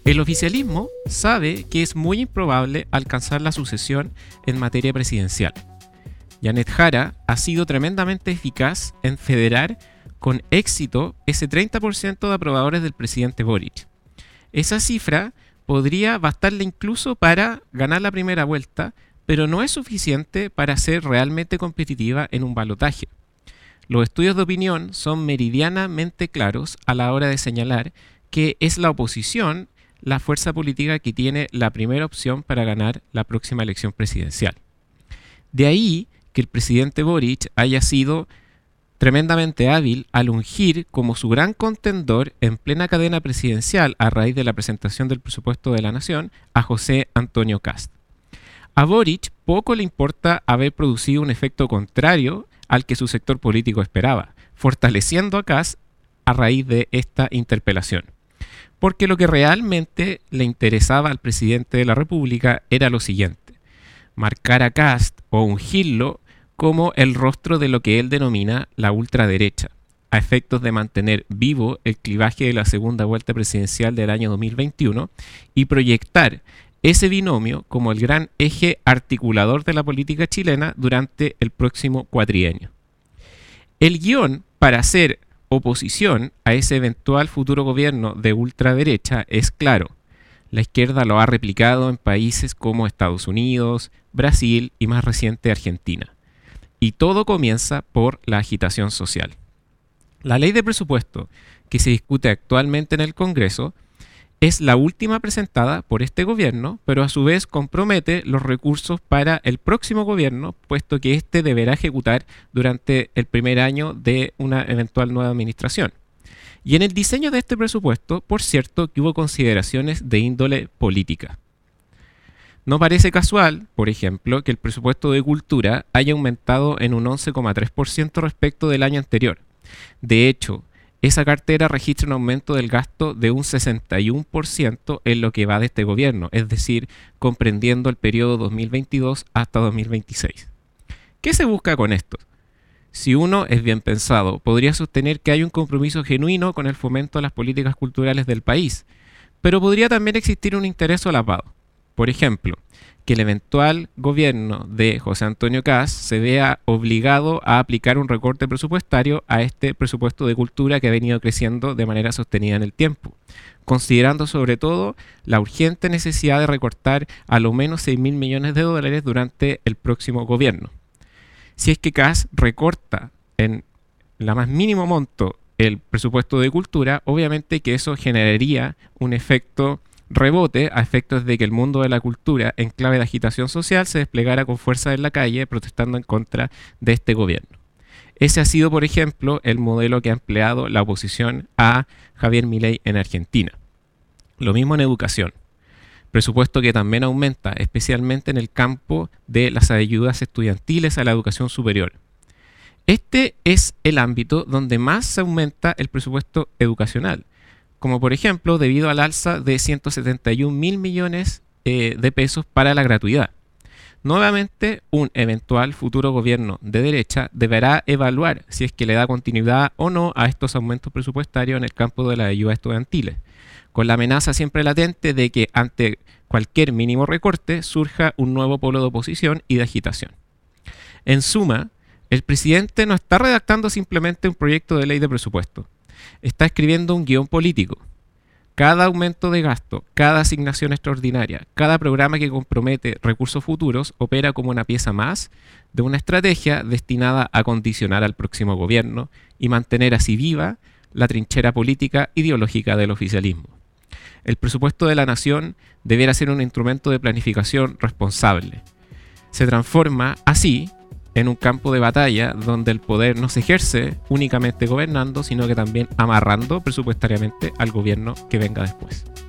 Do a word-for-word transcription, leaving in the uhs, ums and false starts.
El oficialismo sabe que es muy improbable alcanzar la sucesión en materia presidencial. Janet Jara ha sido tremendamente eficaz en federar con éxito ese treinta por ciento de aprobadores del presidente Boric. Esa cifra podría bastarle incluso para ganar la primera vuelta, pero no es suficiente para ser realmente competitiva en un balotaje. Los estudios de opinión son meridianamente claros a la hora de señalar que es la oposición la fuerza política que tiene la primera opción para ganar la próxima elección presidencial. De ahí que el presidente Boric haya sido tremendamente hábil al ungir como su gran contendor en plena cadena presidencial a raíz de la presentación del presupuesto de la Nación a José Antonio Kast. A Boric poco le importa haber producido un efecto contrario al que su sector político esperaba, fortaleciendo a Kast a raíz de esta interpelación. Porque lo que realmente le interesaba al presidente de la República era lo siguiente: marcar a Kast o ungirlo como el rostro de lo que él denomina la ultraderecha, a efectos de mantener vivo el clivaje de la segunda vuelta presidencial del año dos mil veintiuno y proyectar ese binomio como el gran eje articulador de la política chilena durante el próximo cuatrienio. El guión para hacer oposición a ese eventual futuro gobierno de ultraderecha es claro. La izquierda lo ha replicado en países como Estados Unidos, Brasil y más reciente Argentina. Y todo comienza por la agitación social. La ley de presupuesto que se discute actualmente en el Congreso es la última presentada por este gobierno, pero a su vez compromete los recursos para el próximo gobierno, puesto que éste deberá ejecutar durante el primer año de una eventual nueva administración. Y en el diseño de este presupuesto, por cierto, que hubo consideraciones de índole política. No parece casual, por ejemplo, que el presupuesto de cultura haya aumentado en un once coma tres por ciento respecto del año anterior. De hecho, esa cartera registra un aumento del gasto de un sesenta y uno por ciento en lo que va de este gobierno, es decir, comprendiendo el periodo dos mil veintidós hasta dos mil veintiséis. ¿Qué se busca con esto? Si uno es bien pensado, podría sostener que hay un compromiso genuino con el fomento de las políticas culturales del país, pero podría también existir un interés solapado. Por ejemplo, que el eventual gobierno de José Antonio Kast se vea obligado a aplicar un recorte presupuestario a este presupuesto de cultura que ha venido creciendo de manera sostenida en el tiempo, considerando sobre todo la urgente necesidad de recortar a lo menos seis mil millones de dólares durante el próximo gobierno. Si es que Kast recorta en la más mínimo monto el presupuesto de cultura, obviamente que eso generaría un efecto rebote a efectos de que el mundo de la cultura en clave de agitación social se desplegara con fuerza en la calle protestando en contra de este gobierno. Ese ha sido, por ejemplo, el modelo que ha empleado la oposición a Javier Milei en Argentina. Lo mismo en educación. Presupuesto que también aumenta, especialmente en el campo de las ayudas estudiantiles a la educación superior. Este es el ámbito donde más se aumenta el presupuesto educacional, como por ejemplo debido al alza de ciento setenta y un mil millones eh, de pesos para la gratuidad. Nuevamente, un eventual futuro gobierno de derecha deberá evaluar si es que le da continuidad o no a estos aumentos presupuestarios en el campo de las ayudas estudiantiles, con la amenaza siempre latente de que ante cualquier mínimo recorte surja un nuevo polo de oposición y de agitación. En suma, el presidente no está redactando simplemente un proyecto de ley de presupuesto. Está escribiendo un guión político. Cada aumento de gasto, cada asignación extraordinaria, cada programa que compromete recursos futuros opera como una pieza más de una estrategia destinada a condicionar al próximo gobierno y mantener así viva la trinchera política ideológica del oficialismo. El presupuesto de la nación deberá ser un instrumento de planificación responsable. Se transforma así en un campo de batalla donde el poder no se ejerce únicamente gobernando, sino que también amarrando presupuestariamente al gobierno que venga después.